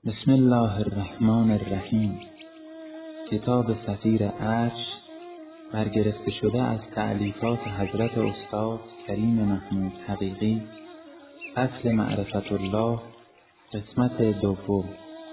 بسم الله الرحمن الرحیم. کتاب صفیر عرش برگرفته شده از تألیفات حضرت استاد کریم محمود حقیقی، فصل معرفت الله، قسمت دوم.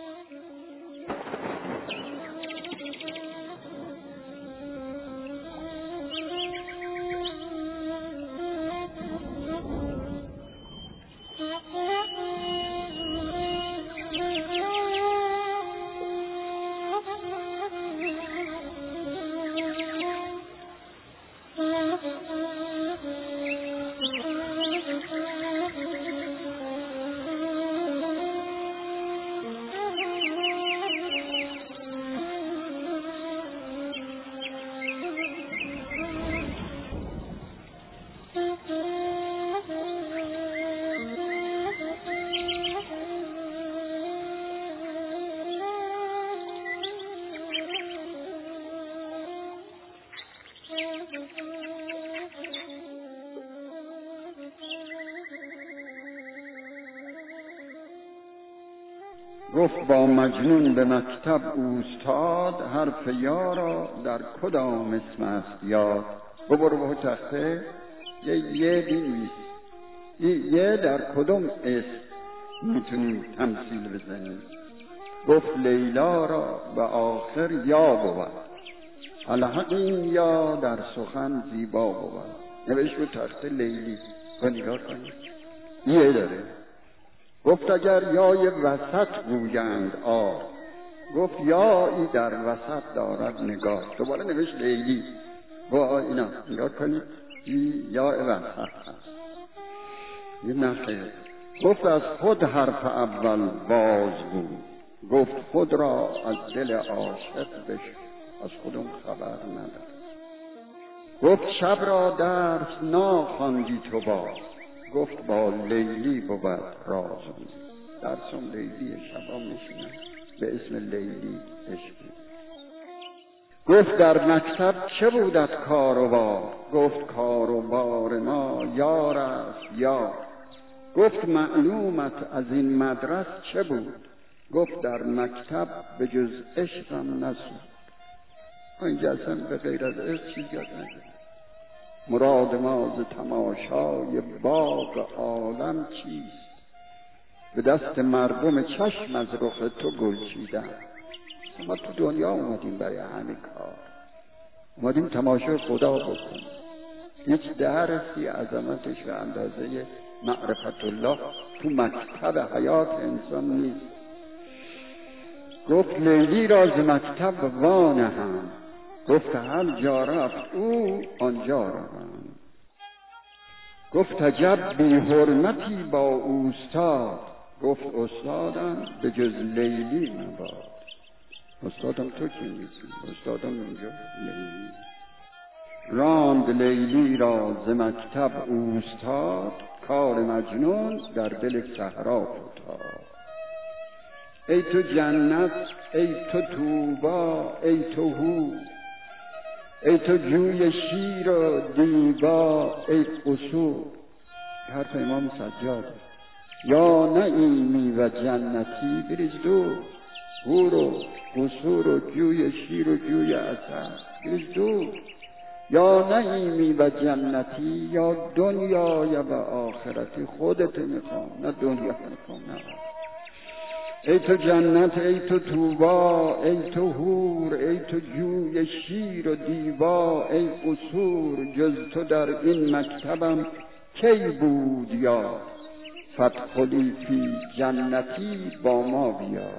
گفت با مجنون به مکتب اوستاد، حرف یارا در کدام اسم است یاد. ببرو به تخته یه بینویس، یه در کدام اسم میتونیم تمثیل بزنیم. گفت لیلا را به آخر یا بود، الحق این یا در سخن زیبا بود. نوشت رو تخته لیلی و نگاه کنید، یه داره. گفت اگر یای وسط گویند گفت یایی در وسط دارد نگاه. دوباره نوشت لیلی با اینا نگاه کنید، یا وسط هست، یه نخیر. گفت از خود حرف اول باز بود، گفت خود را از دل عاشق بشو، از خودم خبر ندارم. گفت شب را درس ناخواندی تو باز، گفت با لیلی بود رازم. درسم لیلی شبا میشینم به اسم لیلی عشقی. گفت در مکتب چه بودت کار و بار، گفت کار و بار ما یار است یار. گفت معلومت از این مدرس چه بود، گفت در مکتب به جز عشقم نسود. اینجا اصلا به غیر از عشق چیز یاد نگید. مراد ما ز تماشای باغ عالم چیست، به دست مردم چشم از رخ تو گل چیدن. ما تو دنیا اومدیم برای همین کار، اومدیم تماشای خدا بکنیم. هیچ درسی عظمتش به اندازه معرفت الله تو مکتب حیات انسان نیست. گفت لیلی را ز مکتب وانهم، گفت هر جا رفت او آنجا روم. گفت عجب بی حرمتی با اوستاد، گفت استادم به جز لیلی مباد. استادم تو کی نیستی؟ استادم اینجا لیلی. راند لیلی را ز مکتب اوستاد، کار مجنون در دل صحرا فتاد. ای تو جنت ای تو طوبا ای تو حور، ای تو جوی شیر و دیبا ای قصور. حرف امام سجاد. یا نعیمی و جنتی بریز دور، حور و قصور و جوی شیر و جوی عسل بریز دور. یا نعیمی و جنتی، یا دنیای و آخرتی. خودت میخوام، نه دنیا میخوام، نه. ای تو جنت ای تو طوبا ای تو حور، ای تو جوی شیر و دیبا ای قصور. جز تو در این مکتبم کی بود یا، فادخلی فی جنتی با ما بیا.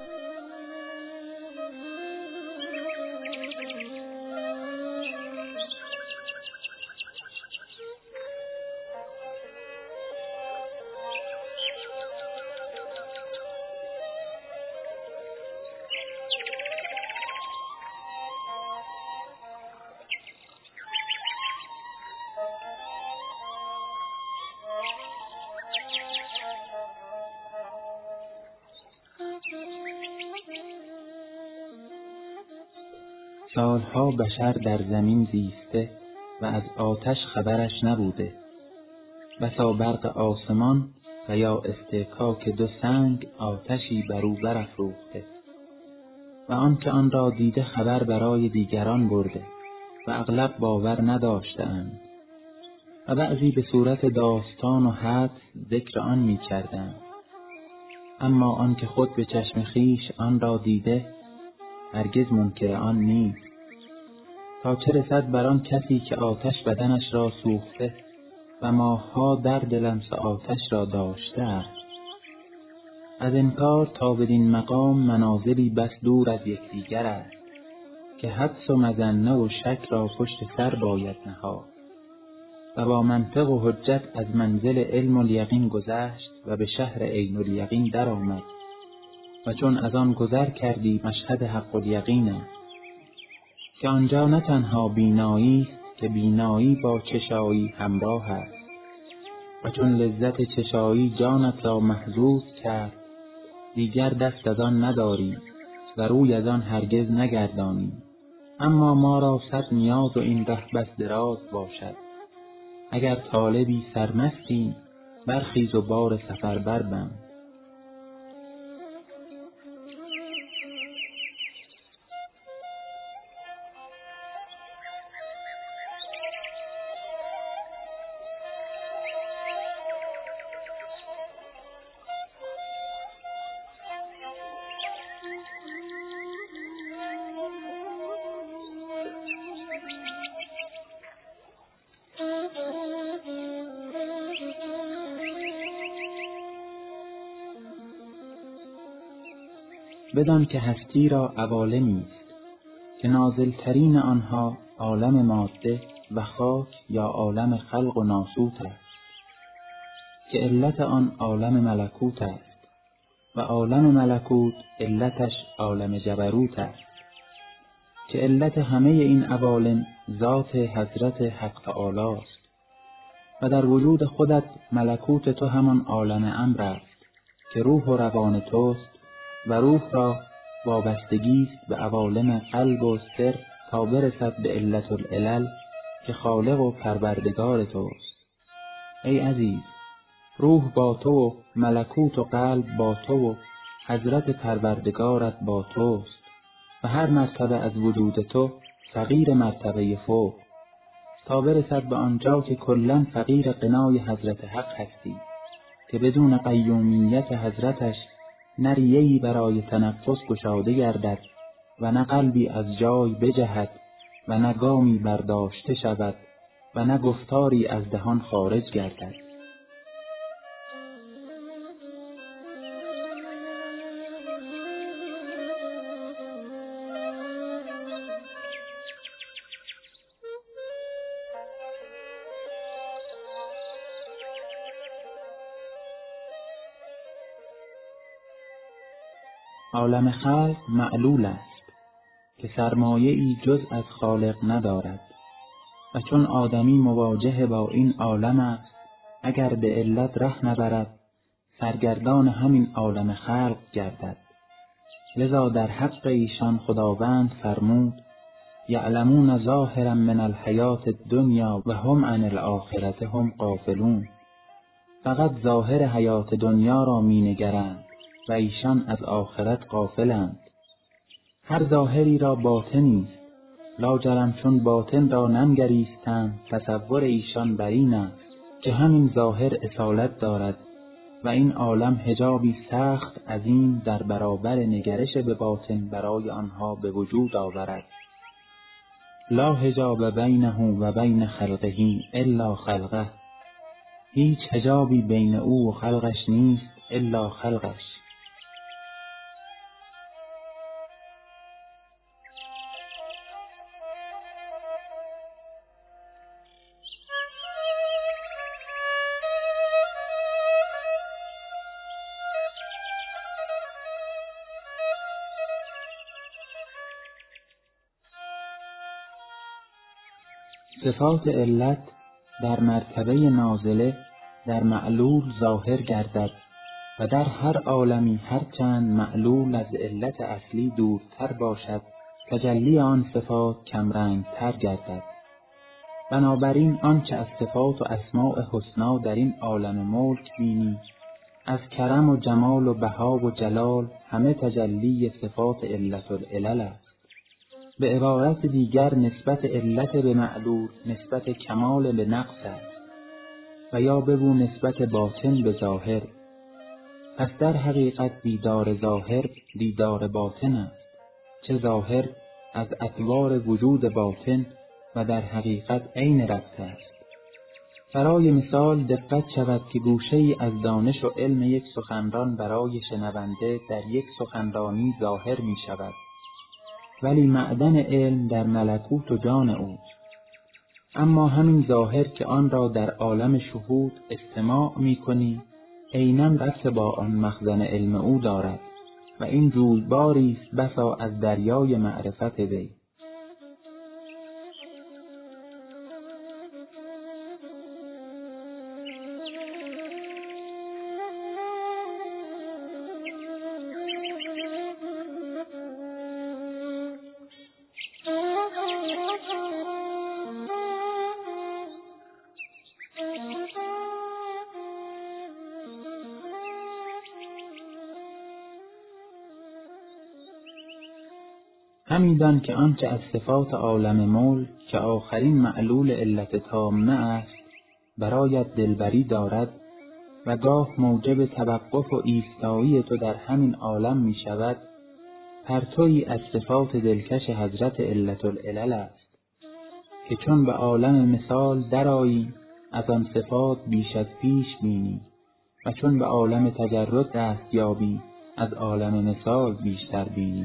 سالها بشر در زمین زیسته و از آتش خبرش نبوده. بسا برق آسمان و یا استحکاک دو سنگ آتشی بر او برافروخته و آن که آن را دیده خبر برای دیگران برده و اغلب باور نداشتند و بعضی به صورت داستان و حدس ذکر آن می کردند. اما آن که خود به چشم خویش آن را دیده هرگز منکر آن نیست، تا چه رسد بر آن کسی که آتش بدنش را سوخته و ماه‌ها درد لمس آتش را داشته است. از انکار تا بدین مقام منازلی بس دور از یکدیگر است که حدس و مظنه و شک را پشت سر باید نهاد و با منطق و حجت از منزل علم الیقین گذشت و به شهر عین الیقین در آمد و چون از آن گذر کردی مشهد حق الیقین است که آنجا نه تنها بینایی است که بینایی با چشایی همراه است و چون لذت چشایی جانت را محظوظ کرد دیگر دست از آن نداری و روی از آن هرگز نگردانی. اما ما را صد نیاز و این ره بس دراز باشد. اگر طالبی سرمستی برخیز و بار سفر بربند. بدان که هستی را عوالمی است که نازلترین آنها عالم ماده و خاک یا عالم خلق و ناسوت است که علت آن عالم ملکوت است و عالم ملکوت علتش عالم جبروت است که علت همه این عوالم ذات حضرت حق تعالی است و در وجود خودت ملکوت تو همان عالم امر است که روح و روان توست و روح را وابستگی است به عوالم قلب و سر تا برسد به علت العلل که خالق و پروردگار توست. ای عزیز، روح با تو و ملکوت و قلب با تو و حضرت پروردگارت با توست و هر مرتبه از وجود تو فقیر مرتبه فوق تا برسد به آنجا که کلاً فقیر غنای حضرت حق هستی که بدون قیومیت حضرتش نه ریه‌ای برای تنفس گشاده گردد و نه قلبی از جای بجهد و نه گامی برداشته شود و نه گفتاری از دهان خارج گردد. عالم خلق معلول است که سرمایه‌ای جز از خالق ندارد و چون آدمی مواجه با این عالم است اگر به علت ره نبرد سرگردان همین عالم خلق گردد. لذا در حق ایشان خداوند فرمود یعلمون ظاهرا من الحیات الدنیا و هم عن الآخرة هم غافلون. فقط ظاهر حیات دنیا را می نگرند و ایشان از آخرت غافلند. هر ظاهری را باطنی است، لاجرم چون باطن را ننگریستند تصور ایشان بر این است که همین ظاهر اصالت دارد و این عالم حجابی سخت عظیم در برابر نگرش به باطن برای آنها به وجود آورد. لا حجاب بینه و بین خلقه الا خلقه. هیچ حجابی بین او و خلقش نیست الا خلقش. صفات علت در مرتبه نازله در معلول ظاهر گردد و در هر عالمی هرچند معلول از علت اصلی دورتر باشد تجلی آن صفات کمرنگ تر گردد. بنابراین آنچه از صفات و اسماء حسنا در این عالم ملک بینی از کرم و جمال و بها و جلال همه تجلی صفات علت العلل است. به عبارت دیگر نسبت علت به معلول نسبت کمال به نقص است و یا بگو نسبت باطن به ظاهر. پس در حقیقت دیدار ظاهر دیدار باطن است، چه ظاهر از اطوار وجود باطن و در حقیقت عین ربط است. برای مثال دقت شود که گوشه‌ای از دانش و علم یک سخنران برای شنونده در یک سخنرانی ظاهر می شود، ولی معدن علم در ملکوت و جان اوست. اما همین ظاهر که آن را در عالم شهود استماع می کنی عیناً ربط با آن مخزن علم او دارد و این جویباری است بسا از دریای معرفت وی. همی دان که آنچه از صفات عالم ملک که آخرین معلول علت تامه است برایت دلبری دارد و گاه موجب توقف و ایستایی تو در همین عالم می شود، پرتویی از صفات دلکش حضرت علت العلل است که چون به عالم مثال درآیی از آن صفات بیش از پیش بینی و چون به عالم تجرد دست یابی از عالم مثال بیشتر بینی.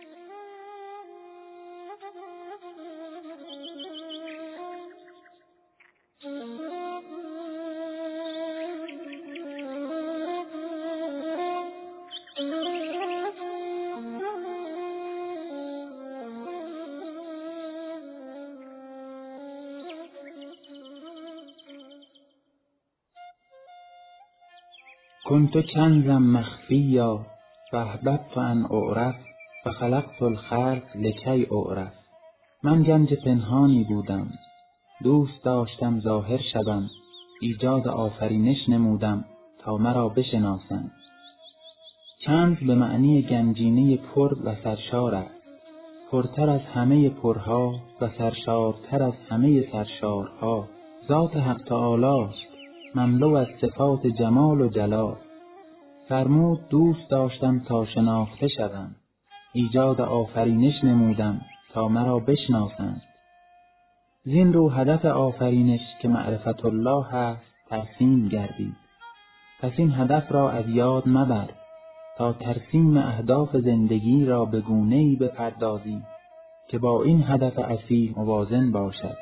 كنت کنزا مخفیا فاحببت ان اعرف فخلقت الخلق لکی اعرف. من گنج پنهانی بودم، دوست داشتم ظاهر شدم، ایجاد آفرینش نمودم تا مرا بشناسند. کنز به معنی گنجینه پر و سرشار است، پرتر از همه پرها و سرشارتر از همه سرشارها. ذات حق تعالی است مملو از صفات جمال و جلال. فرمود دوست داشتم تا شناخته شدم، ایجاد آفرینش نمودم تا مرا بشناسند. زین رو هدف آفرینش که معرفت الله هست ترسیم گردید. پس این هدف را از یاد مبر تا ترسیم اهداف زندگی را به گونه‌ای بپردازی که با این هدف اصیل موازن باشد.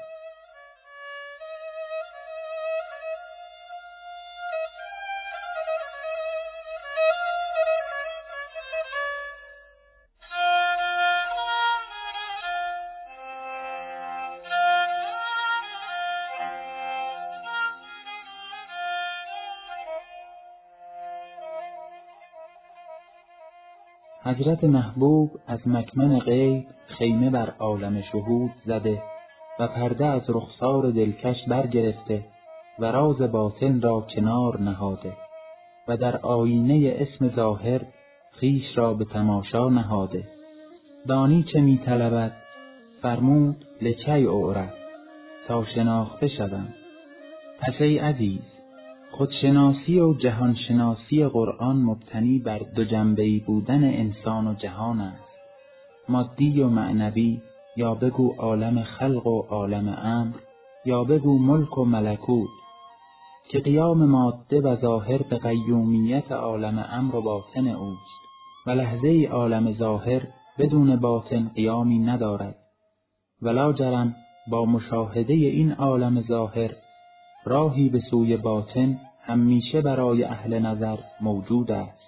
حضرت محبوب از مکمن غیب خیمه بر عالم شهود زده و پرده از رخسار دلکش برگرفته و راز باطن را کنار نهاده و در آینه اسم ظاهر خویش را به تماشا نهاده. دانی چه می طلبد؟ فرمود لکی اعرف، تا شناخته شدم. پس ای عزیز، خودشناسی و جهانشناسی قرآن مبتنی بر دو جنبه‌ای بودن انسان و جهان است، مادی و معنوی، یا بگو عالم خلق و عالم امر، یا بگو ملک و ملکوت، که قیام ماده و ظاهر به قیومیت عالم امر و باطن اوست و لحظه‌ای عالم ظاهر بدون باطن قیامی ندارد. ولا جرم با مشاهده این عالم ظاهر راهی به سوی باطن همیشه برای اهل نظر موجود است.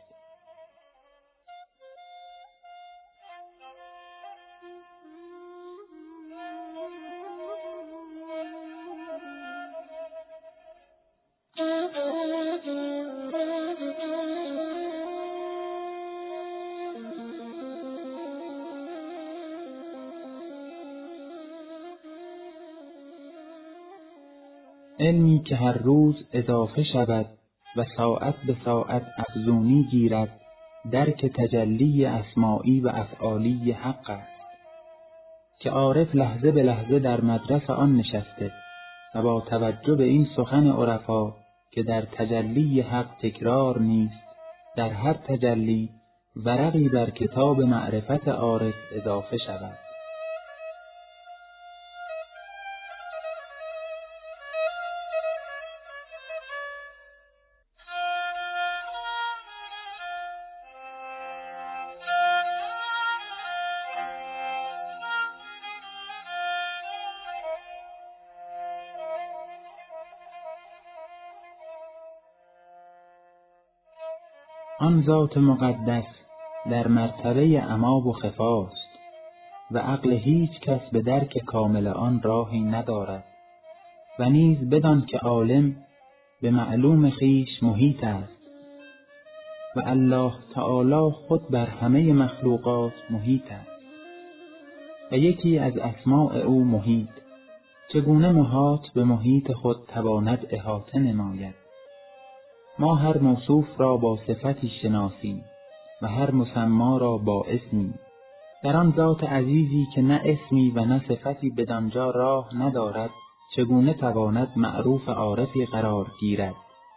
علمی که هر روز اضافه شود و ساعت به ساعت افزونی گیرد درک تجلی اسماعی و افعالی حق است که عارف لحظه به لحظه در مدرس آن نشسته و با توجه به این سخن عرفا که در تجلی حق تکرار نیست، در هر تجلی ورقی بر کتاب معرفت عارف اضافه شود. آن ذات مقدس در مرتبه عما و خفاست و عقل هیچ کس به درک کامل آن راهی ندارد و نیز بدان که عالم به معلوم خویش محیط است و الله تعالی خود بر همه مخلوقات محیط است و یکی از اسماء او محیط. چگونه محاط به محیط خود تواند احاطه نماید؟ ما هر موصوف را با صفتی شناسیم و هر مسما را با اسمی. در آن ذات عزیزی که نه اسمی و نه صفتی بدانجا راه ندارد، چگونه تواند معروف عارفی قرار گیرد؟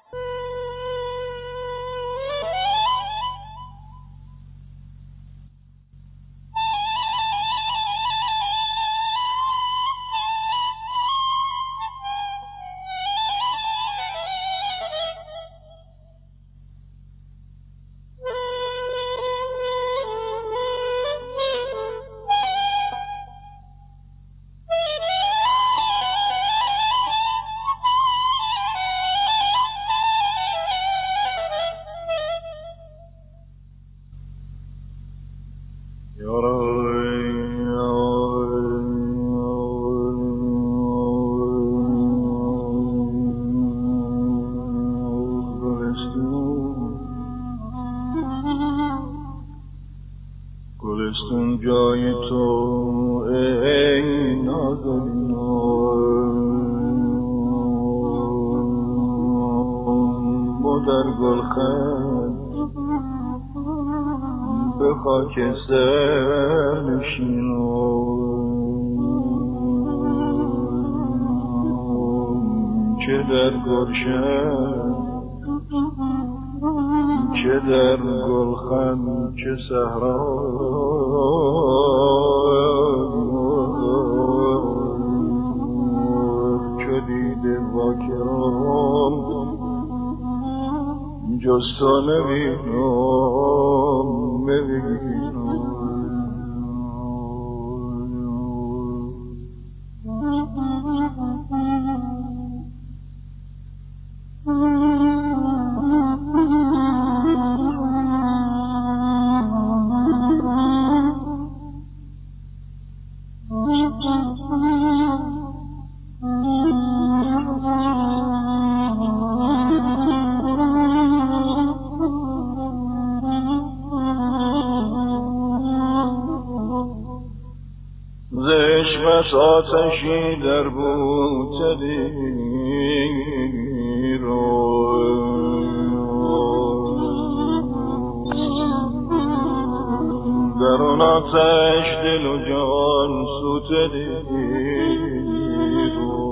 گلستون جای تو ای نازنین، ما در گلخن به خاک سر نشینم، چه در گلشن چه در گلخن چه صحرا، چه دیده با کرام جز تو نبینم ببینم. زشمت آتشی در بوته دیرو، در اون آتش دل و جان سوته دیرو،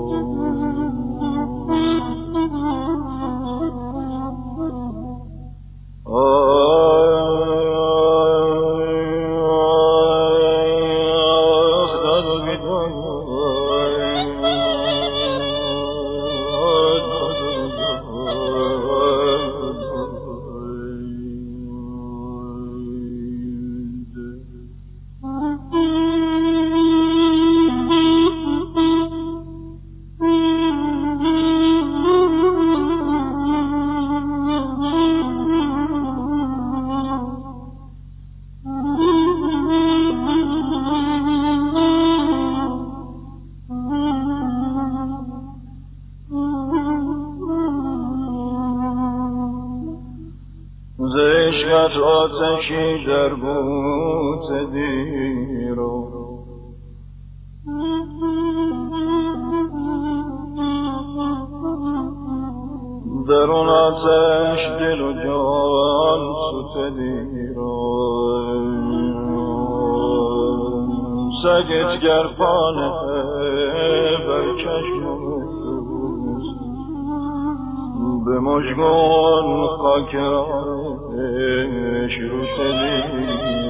زشمت آتشی در بوته دیرو، درون آتش دل و جان ستدی را سگت گرفانه بر چشم دوست به مژگان خاک راهش رو تدی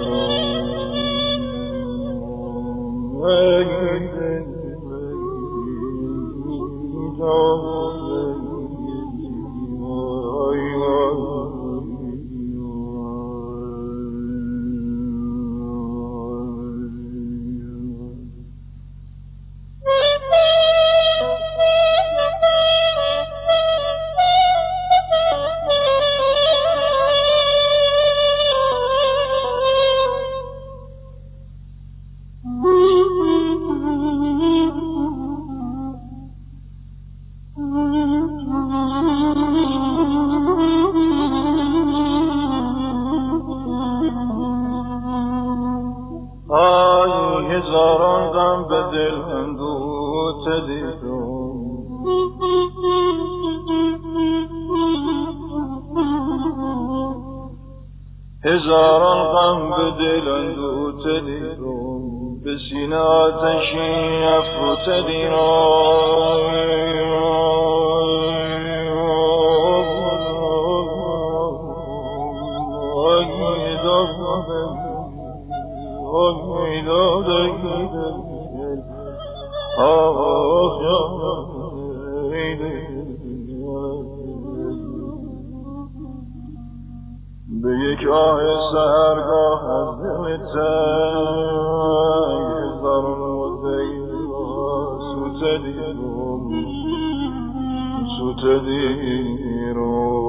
هزاران غم به دل اندوته دیدم هزاران غم به دل اندوته دیدم به سینه آتشی افروته دیدم به یک آه سحرگاه از دل تنگ هزاران مدعی ستدی رو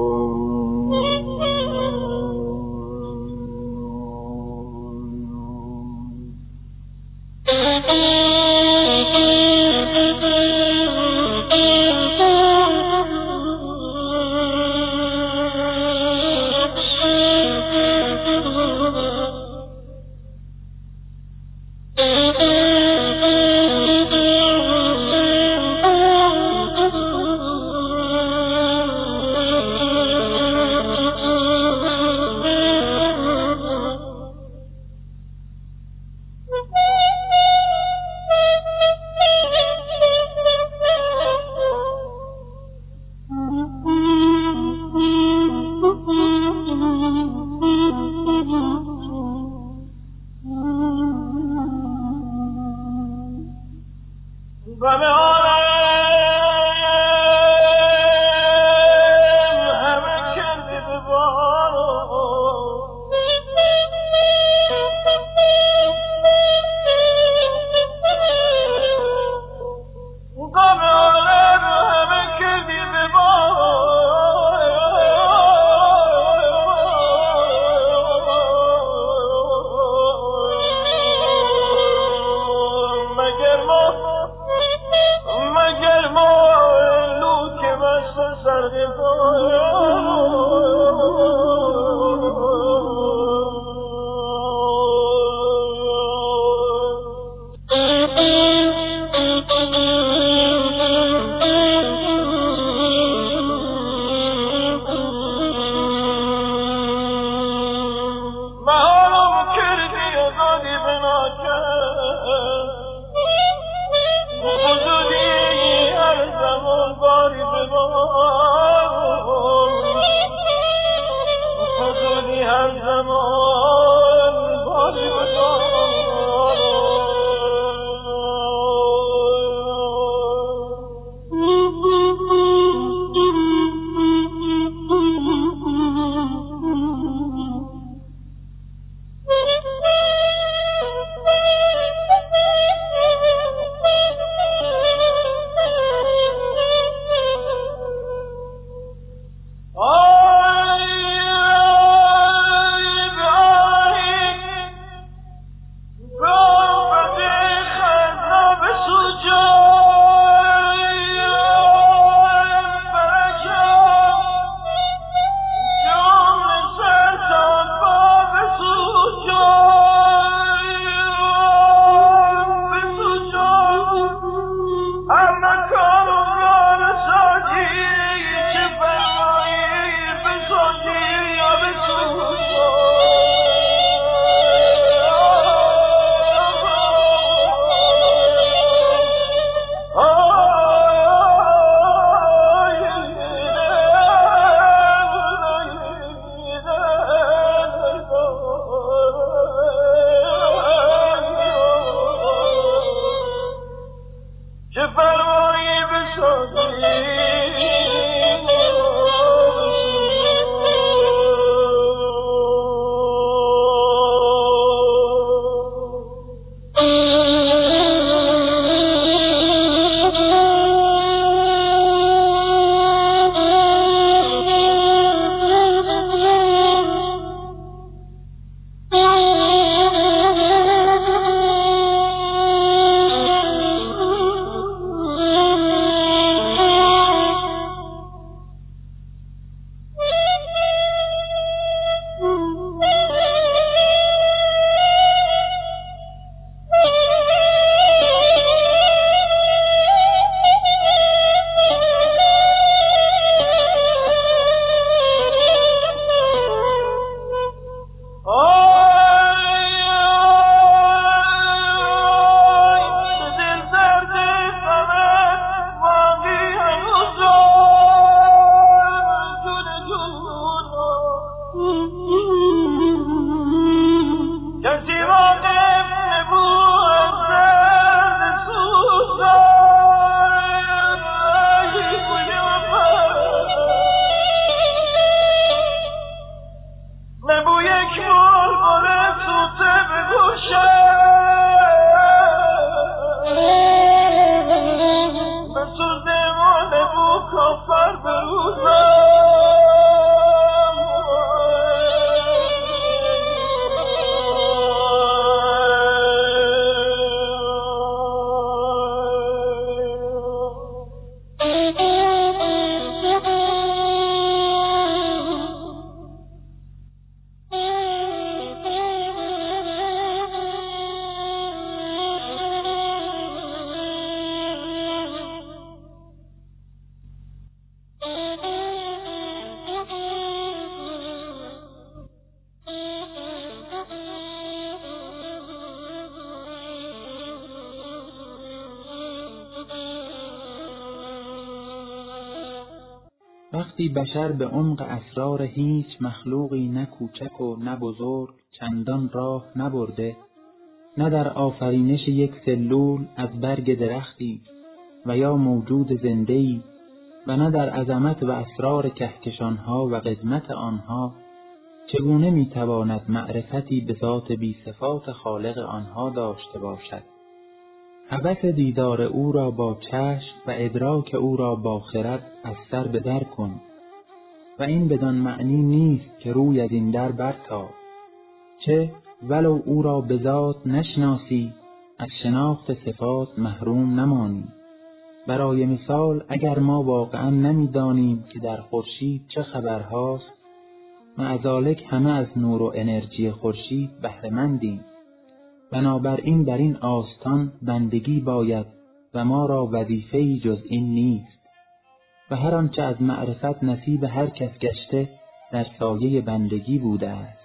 وقتی بشر به عمق اسرار هیچ مخلوقی نه کوچک و نه بزرگ چندان راه نبرده، نه در آفرینش یک سلول از برگ درختی و یا موجود زنده‌ای و نه در عظمت و اسرار کهکشانها و قدمت آنها، چگونه میتواند معرفتی به ذات بی صفات خالق آنها داشته باشد؟ هوس دیدار او را با چشم و ادراک او را با خرد از سر به در کن و این بدان معنی نیست که روی از این در برتاب، چه ولو او را به ذات نشناسی از شناخت صفات محروم نمانی. برای مثال اگر ما واقعا نمیدانیم که در خورشید چه خبرهاست، معذالک همه از نور و انرژی خورشید بهره مندیم. بنابراین در این آستان بندگی باید و ما را وظیفه‌ای جز این نیست و هر آنچه از معرفت نصیب هر کس گشته در سایه بندگی بوده است.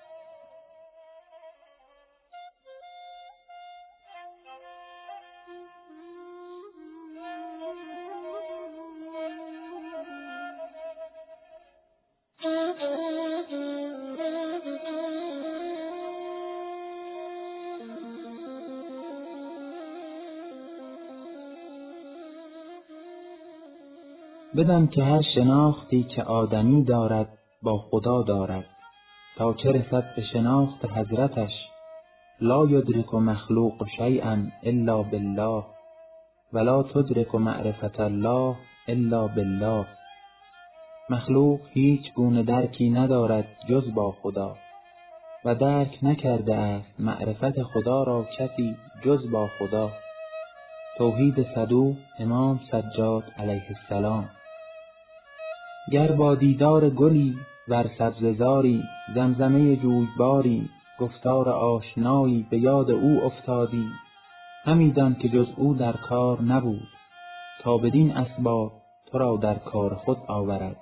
بدان که هر شناختی که آدمی دارد با خدا دارد، تا چه رسد به شناخت حضرتش. لا یدرک مخلوق شیئا الا بالله ولا تدرک معرفت الله الا بالله. مخلوق هیچ گونه درکی ندارد جز با خدا و درک نکرده است معرفت خدا را کسی جز با خدا. توحید صدوق امام سجاد علیه السلام. گر با دیدار گلی ور سبززاری، زمزمه جویباری، گفتار آشنایی به یاد او افتادی، همی دان که جز او در کار نبود، تا بدین اسباب تو را در کار خود آورد.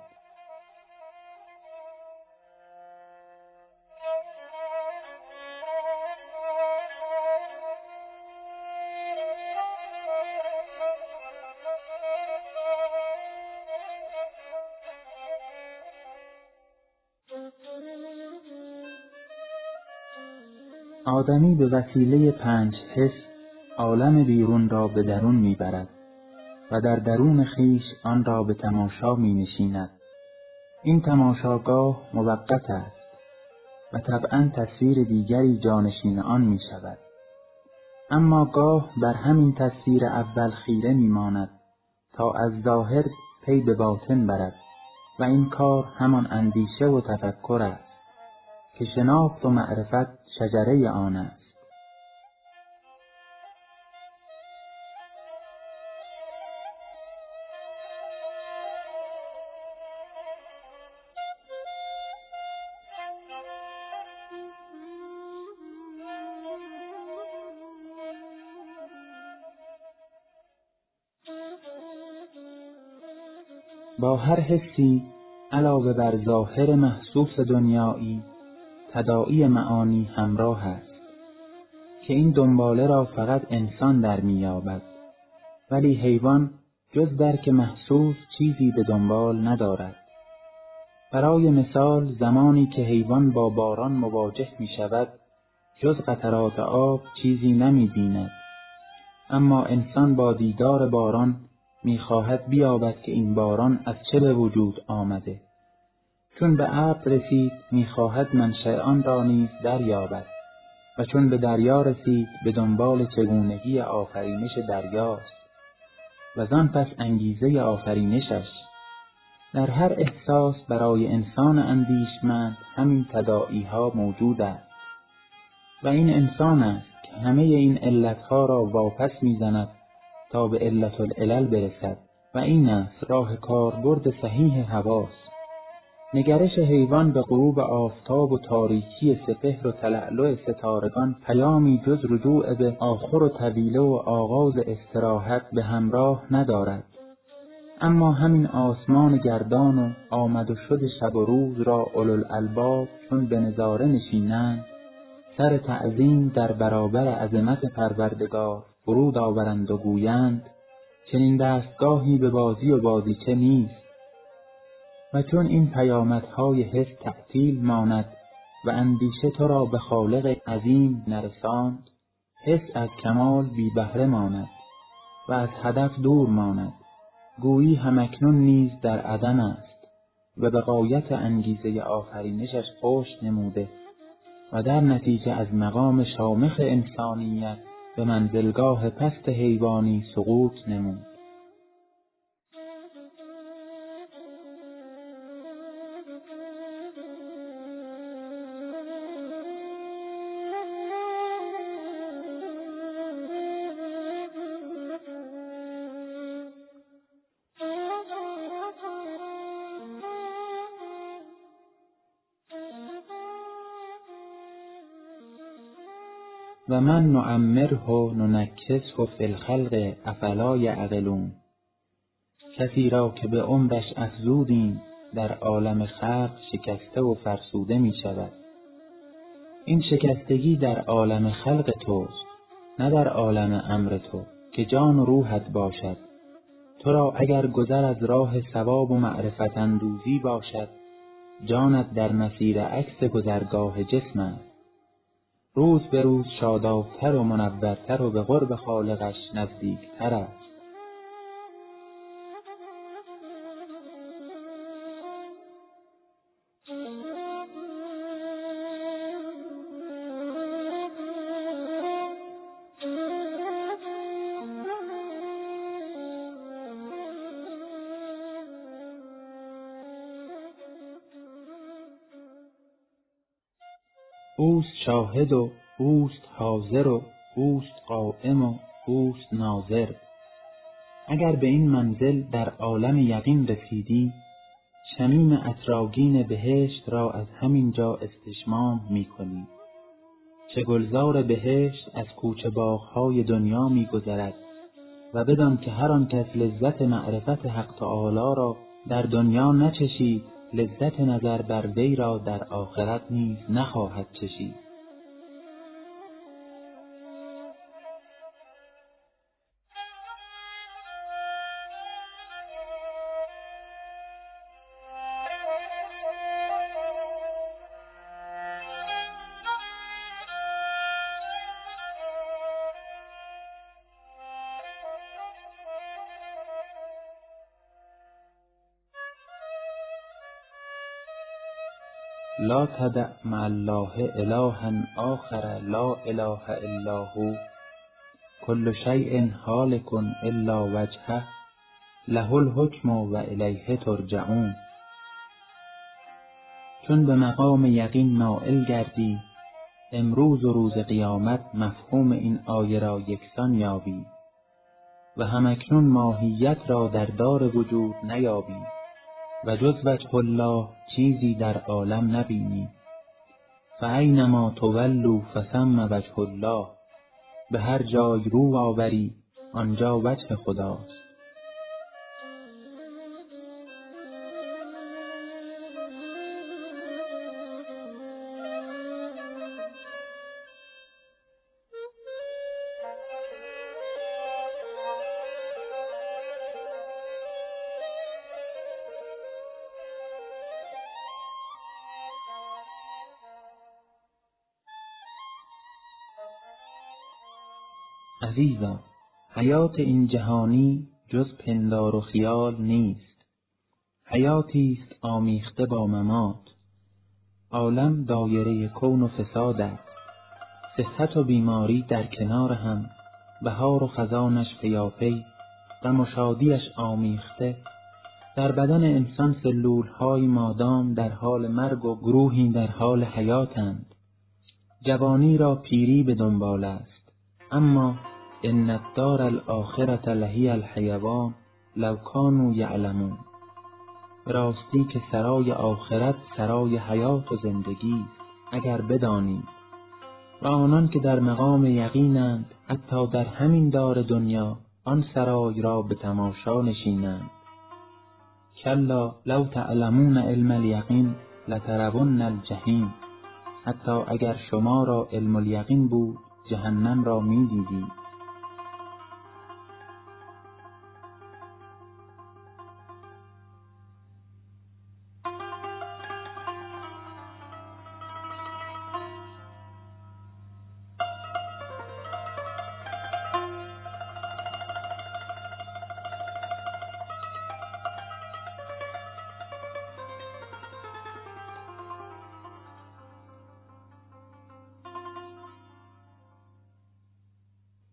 آدمی به وسیله 5 حس عالم بیرون را به درون میبرد و در درون خویش آن را به تماشا مینشیند. این تماشاگاه موقت است و طبعاً تصویر دیگری جانشین آن میشود، اما گاه بر همین تصویر اول خیره میماند تا از ظاهر پی به باطن برد و این کار همان اندیشه و تفکر است که شناخت و معرفت شجره آن است. با هر حسی علاوه بر ظاهر محسوس دنیایی تداعی معانی همراه است که این دنباله را فقط انسان در می‌یابد، ولی حیوان جز درک محسوس چیزی به دنبال ندارد. برای مثال زمانی که حیوان با باران مواجه می‌شود جز قطرات آب چیزی نمی‌بیند، اما انسان با دیدار باران می‌خواهد بیابد که این باران از چه به وجود آمده. چون به ابر رسید می‌خواهد منشأ آن را نیز دریابد و چون به دریا رسید به دنبال چگونگی آفرینش دریاست و زان پس انگیزه آفرینشش. در هر احساس برای انسان اندیشمند همین تداعی‌ها موجود است و این انسان است که همه این علتها را واپس می‌زند تا به علت العلل برسد و این است راه کاربرد صحیح حواس. نگرش حیوان به غروب آفتاب و تاریکی سپهر و تلألؤ ستارگان پیامی جز رجوع به آخر و طویله و آغاز استراحت به همراه ندارد، اما همین آسمان گردان و آمد و شد شب و روز را اولوالالباب چون به نظاره نشینند سر تعظیم در برابر عظمت پروردگار فرود آورند و گویند چنین دستگاهی به بازی و بازیچه نیست. و چون این پیامدهای حس تعطیل ماند و اندیشه تو را به خالق عظیم نرساند، حس از کمال بی بهره ماند و از هدف دور ماند، گویی همکنون نیز در عدم است و به غایت انگیزه آفرینشش پشت نموده و در نتیجه از مقام شامخ انسانیت به منزلگاه پست حیوانی سقوط نمود. و من نعمره ننکسه فی الخلق افلا یعقلون. کسی را که به عمرش افزودیم در عالم خلق شکسته و فرسوده می شود. این شکستگی در عالم خلق توست، نه در عالم امر تو که جان و روحت باشد. تو را اگر گذر از راه ثواب و معرفت اندوزی باشد، جانت در مسیر عکس گذرگاه جسم است. روز به روز شادابتر و منورتر و به قرب خالقش نزدیکتر است. اوست شاهد و اوست حاضر و اوست قائم و اوست ناظر. اگر به این منزل در عالم یقین رسیدی، شمیم عطرآگین بهشت را از همین جا استشمام می کنی. چه گلزار بهشت از کوچه باغ‌های دنیا می گذرد و بدان که هر آن کس لذت معرفت حق تعالی را در دنیا نچشید، لذت نظر بر وی را در آخرت نیز نخواهد چشید. لا تدع مع الله الها آخر لا اله الا هو کل شیء هالک الا وجهه له الحکم و الیه ترجعون. چون به مقام یقین نائل گردی، امروز و روز قیامت مفهوم این آیه را یکسان یابی و همکنون ماهیت را در دار وجود نیابی و جز وجه الله چیزی در عالم نبینی. فاینما تولوا فثم وجه الله. به هر جای رو آوری آنجا وجه خداست. عزیزا، حیات این جهانی جز پندار و خیال نیست. حیاتی است آمیخته با ممات. عالم دایره کون و فساد است. صحت و بیماری در کنار هم، بهار و خزانش پیاپی، غم و شادیش آمیخته. در بدن انسان سلول‌های مادام در حال مرگ و گروهی در حال حیاتند. جوانی را پیری به دنبال است، اما ان الدار الاخرة لهی الحیوان لو کانوا یعلمون. به راستی که سرای آخرت سرای حیات و زندگی است اگر بدانید. و آنان که در مقام یقینند حتی در همین دار دنیا آن سرای را به تماشا نشینند. کلا لو تعلمون علم الیقین لترون الجحیم. حتی اگر شما را علم الیقین بود جهنم را می دیدید.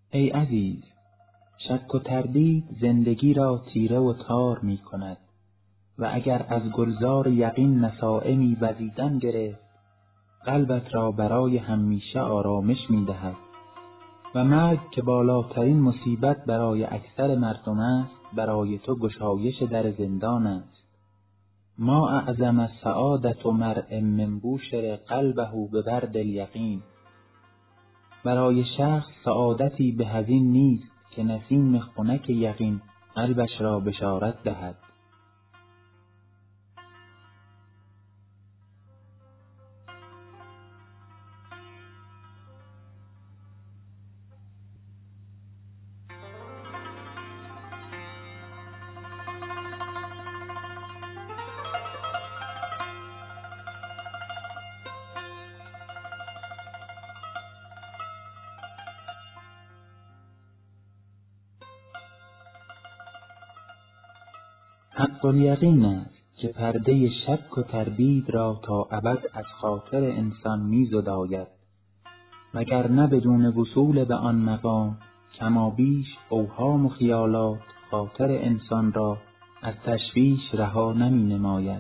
ای عزیز، شک و تردید زندگی را تیره و تار می کند و اگر از گلزار یقین نسائمی وزیدن گرفت، قلبت را برای همیشه آرامش می دهد و مرگ که بالاترین مصیبت برای اکثر مردم است، برای تو گشایش در زندان است. ما اعظم السعادة مرء من بوشر قلبه ببرد الیقین. برای شخص سعادتی به از این نیست که نسیم خنک یقین قلبش را بشارت دهد. حق الیقین است که پرده شک و تردید را تا ابد از خاطر انسان می زداید، وگرنه بدون وصول به آن مقام کمابیش اوهام و خیالات خاطر انسان را از تشویش رها نمی نماید.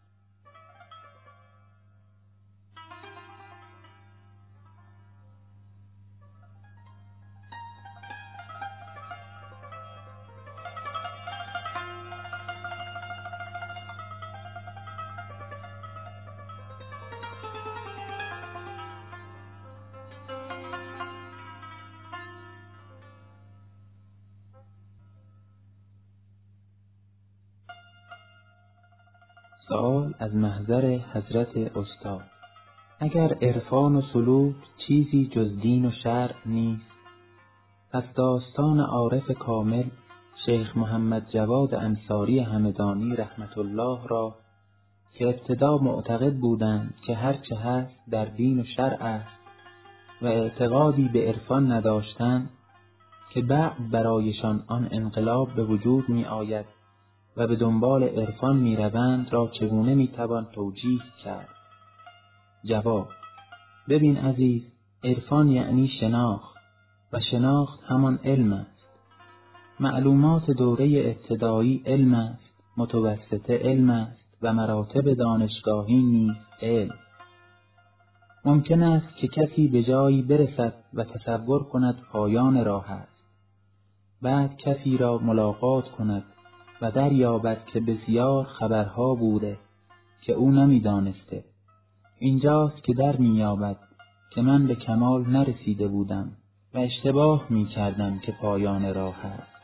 سؤال از محضر حضرت استاد: اگر عرفان و سلوک چیزی جز دین و شرع نیست، پس داستان عارف کامل شیخ محمد جواد انصاری همدانی رحمت الله را که ابتدا معتقد بودند که هر چه هست در دین و شرع است و اعتقادی به عرفان نداشتند که بعد برایشان آن انقلاب به وجود می آید و به دنبال عرفان می روند را چگونه می توان توجیه کرد؟ جواب: ببین عزیز، عرفان یعنی شناخت و شناخت همان علم است. معلومات دوره ابتدایی علم است، متوسطه علم است و مراتب دانشگاهی نیز علم. ممکن است که کسی به جایی برسد و تصور کند پایان راه است، بعد کسی را ملاقات کند و دریابد که بسیار خبرها بوده که او نمی‌دانسته. اینجاست که در می‌یابد که من به کمال نرسیده بودم و اشتباه می‌کردم که پایان راه است.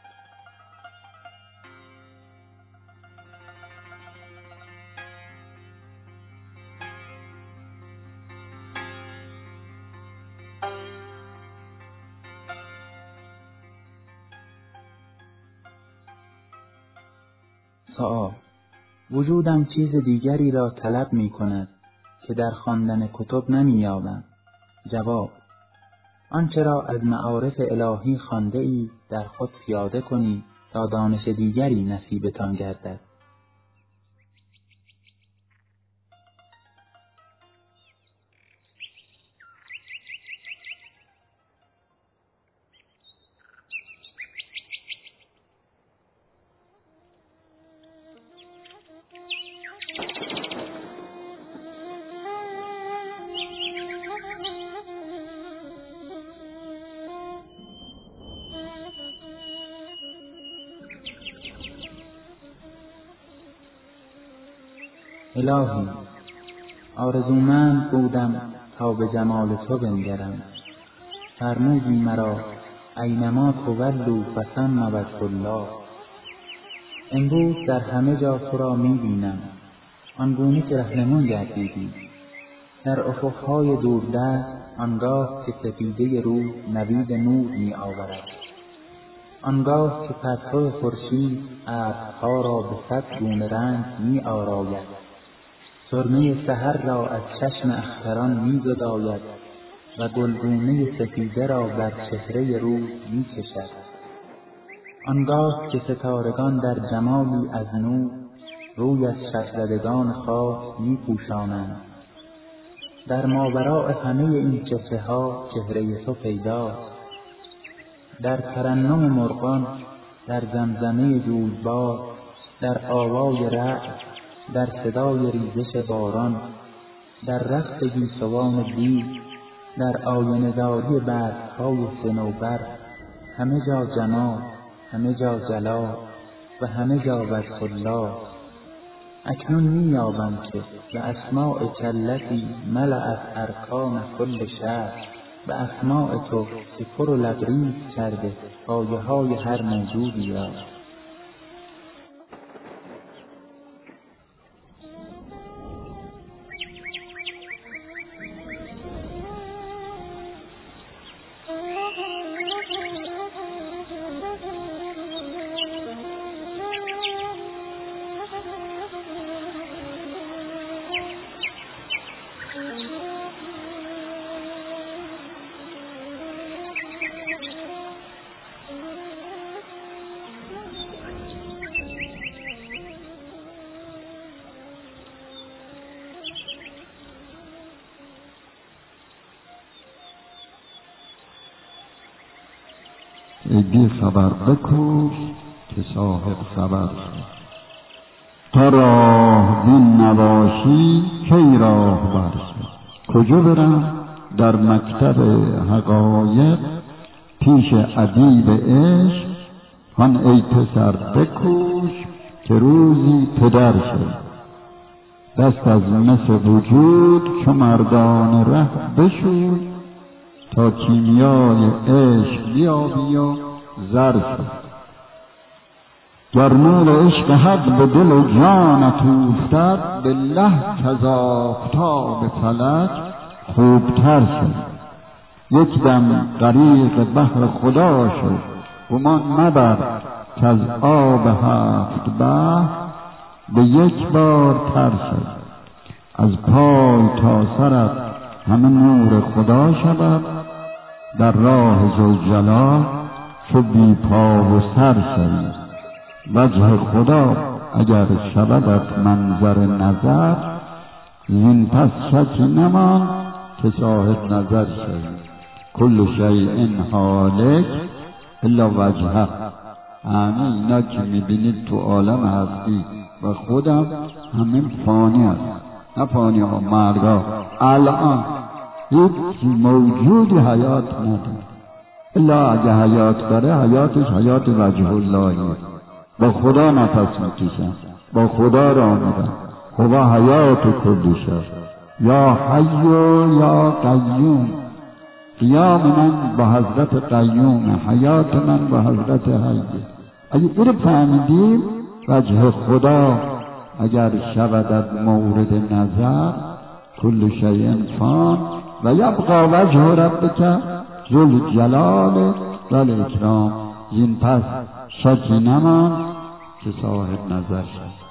سؤال: وجودم چیز دیگری را طلب می کند که در خواندن کتب نمی یابم. جواب: آنچه را از معارف الهی خوانده ای در خود پیاده کنی تا دانش دیگری نصیبتان گردد. الهی، آرزومند بودم تا به جمال تو بنگرم. فرمودی مرا اینما تولوا فثم وجه الله. امروز در همه جا تو را می بینم، آنگونه که رهنمون گردیدی. در افقهای دوردست آنگاه که سپیده روز نوید نور می آورد، آنگاه که پرتو خورشید ابرها را به صد گونه رنگ می آراید، سرمه سحر را از چشم اختران می زداید و گلگونه سپیده را بر چهره روز می کشد. آنگاه که ستارگان در جمالی از نور روی از شبزدگان خاک می پوشانند. در ماوراء همه این چهره ها چهره تو پیداست. در ترنم مرغان، در زمزمه جویبار، در آوای رعد، در صدای ریزش باران، در رقص گیسوان دیو، در آینه‌داری برگ‌های صنوبر، همه جا جمال، همه جا جلال و همه جا وجه الله. اکنون می‌یابم که به اسماء کلتی ملأت ارکان کل شهر، به اسماء تو که پر و لبریز کرده پایه‌های هر موجودی را. ای بی خبر بکوش که صاحب خبر شد. تا راه دین نباشی کی راه بر شد. کجا برم؟ در مکتب حقایق پیش ادیب عشق. هان ای پسر بکوش که روزی پدر شد. دست از مس وجود چو مردان ره بشوی، تا کیمیای عشق بیابی و زر شد. گر نور عشق حق به دل و جانت اوفتد، بالله کز آفتاب فلک خوبتر شد. یک دم غریق بحر خدا شد، گمان مبر کز آب هفت بحر به یک بار تر شد. از پای تا سرت همه نور خدا شود، در راه ذوالجلال چو بی پا و سر شوی. وجه خدا اگر شودت منظر نظر، زین پس شکی نمان که صاحب نظر شوی. کل شیء هالک الا وجهه. همه اینا که میبینید تو عالم هستی و خودم همه فانی هست. نه فانی ها، مرگا. الان هیچ موجودی حیات نداره، الا اگه حیات داره حیاتش حیات وجه اللهی. با خدا نفس میکشن، با خدا راه میرن. خدا حیات کلی شد. یا حی یا قیوم. قیام من با حضرت قیوم، حیات من با حضرت حی. اگه این فهمیدیم وجه خدا اگر شودد مورد نظر، کل شیء فان و یبقى وجه ربک ذوالجلال والاکرام. این پس شکی نمان که صاحب نظر شد.